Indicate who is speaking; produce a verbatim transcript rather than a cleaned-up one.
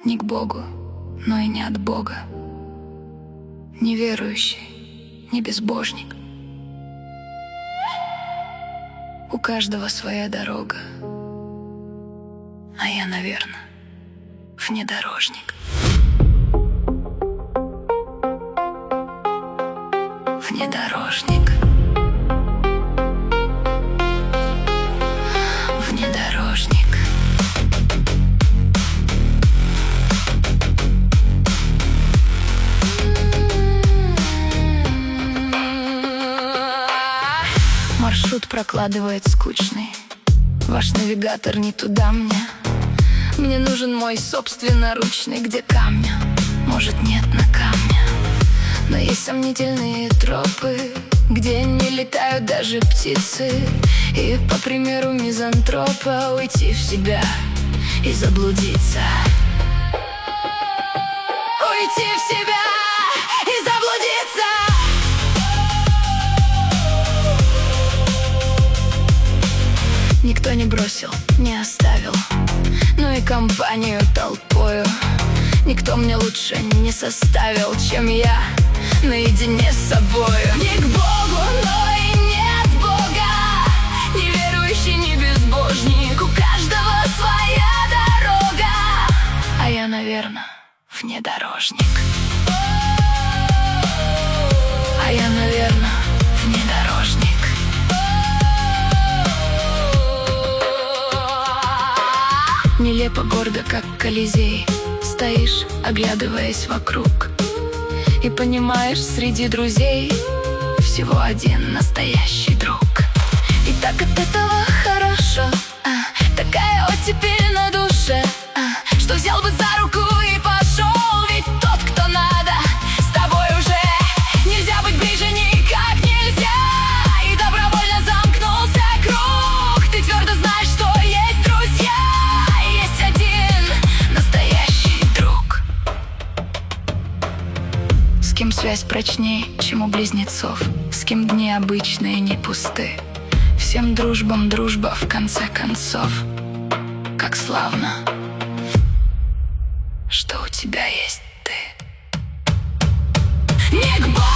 Speaker 1: Не к Богу, но и не от Бога. Не верующий, не безбожник. У каждого своя дорога, а я, наверное, внедорожник. Внедорожник. Внедорожник. Маршрут прокладывает скучный. Ваш навигатор не туда мне. Мне нужен мой собственноручный, где камня, может, нет на камне. Но есть сомнительные тропы, где не летают даже птицы. И по примеру мизантропа уйти в себя и заблудиться. Уйти в себя и заблудиться. Никто не бросил, не оставил, ну и компанию толпою. Никто мне лучше не составил, чем я наедине с собою. Не к Богу, но и не от Бога. Не верующий, не безбожник. У каждого своя дорога, а я, наверное, внедорожник. А я, наверное, внедорожник. Нелепо гордо, как Колизей, стоишь, оглядываясь вокруг, и понимаешь, среди друзей всего один настоящий друг. И так от этого хорошо, а, такая оттепель на душе, а, что взял бы за руку и пошел. Ведь тот, кто надо, с тобой уже нельзя быть ближе, никак нельзя. И добровольно замкнулся круг. Ты твердо знаешь, что есть друзья. Есть один настоящий друг, с кем связь прочней, чем у близнецов, с кем дни обычные не пусты. Всем дружбам дружба в конце концов. Как славно, что у тебя есть ты. Не к Богу.